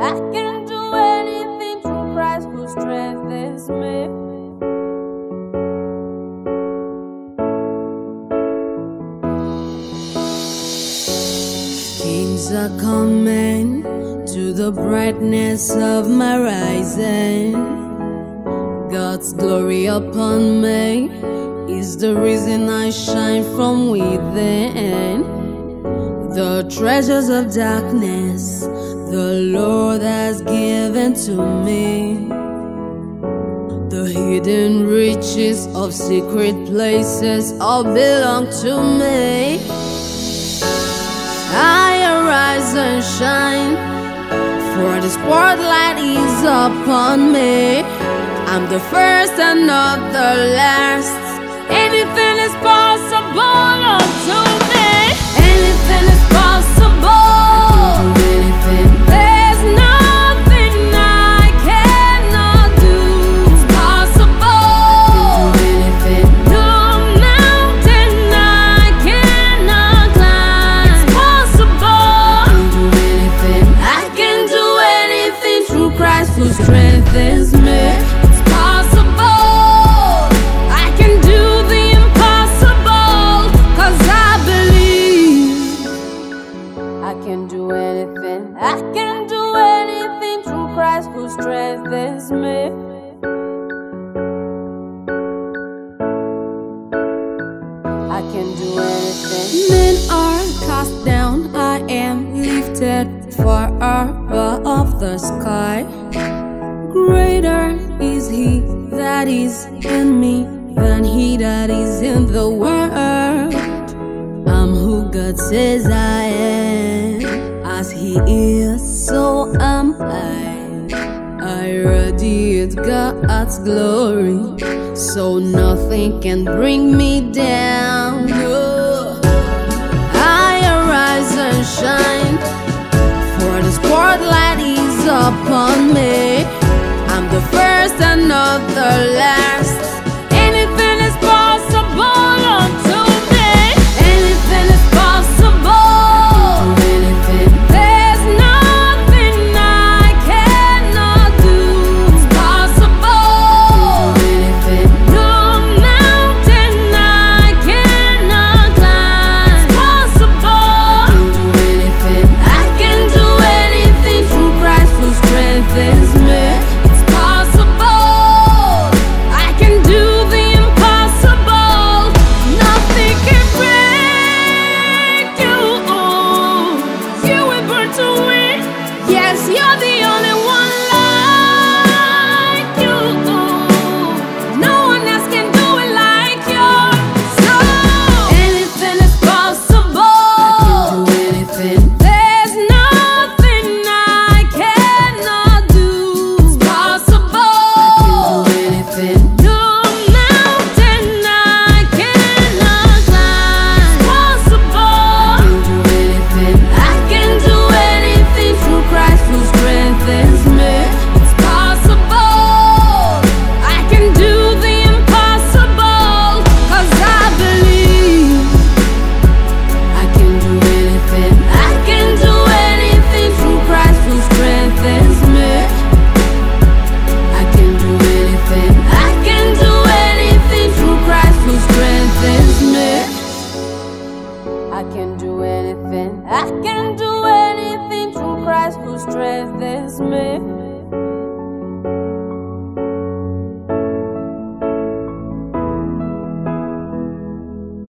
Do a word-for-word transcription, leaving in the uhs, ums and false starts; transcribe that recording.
I can do anything through Christ who strengthens me. Kings are coming to the brightness of my rising. God's glory upon me is the reason I shine from within. The treasures of darkness the Lord has given to me. The hidden riches of secret places all belong to me. I arise and shine, for the spotlight is upon me. I'm the first and not the last. Anything is possible unto me. Anything is possible. Anything. There's nothing I cannot do. It's possible. Anything. No mountain I cannot climb. It's possible. Anything. I can do anything through Christ who strengthens me. It's possible. I can do the impossible, 'cause I believe. I can do anything. I can do anything through Christ who strengthens me. I can do anything. Men are cast down, I am lifted far above the sky. Greater is he that is in me than he that is in the world. I'm who God says I am. As he is, so am I. I radiate God's glory, so nothing can bring me down. Oh. I arise and shine, for the spotlight is upon me. I'm the first and not the last. Anything is possible unto me. Anything is possible. Anything. There's nothing I cannot do. It's possible. Anything. No mountain I cannot climb. It's possible. Anything. I can do anything through Christ who strengthens me. It's possible. I can do the impossible. Nothing can break you. You were born to win. Yes, you're the only one like you. No one else can do it like you. So anything is possible. I can do anything. There's nothing I cannot do. It's possible. I can do anything. No mountain I cannot climb. It's possible. I can do anything. I can do anything through Christ who strengthens me. It's possible. I can do the impossible, 'cause I believe. I can do anything. I can do anything through Christ who strengthens me. I can do anything. I can do anything through Christ who strengthens me. I can do anything. I can do anything through Christ who strengthens me.